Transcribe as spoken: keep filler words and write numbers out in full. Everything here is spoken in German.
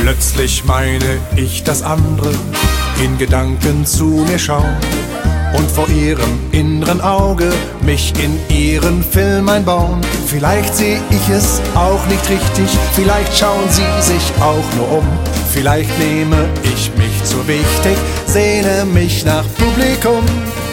Plötzlich meine ich, dass andere in Gedanken zu mir schauen und vor ihrem inneren Auge mich in ihren Film einbauen. Vielleicht sehe ich es auch nicht richtig, vielleicht schauen sie sich auch nur um. Vielleicht nehme ich mich zu wichtig, sehne mich nach Publikum.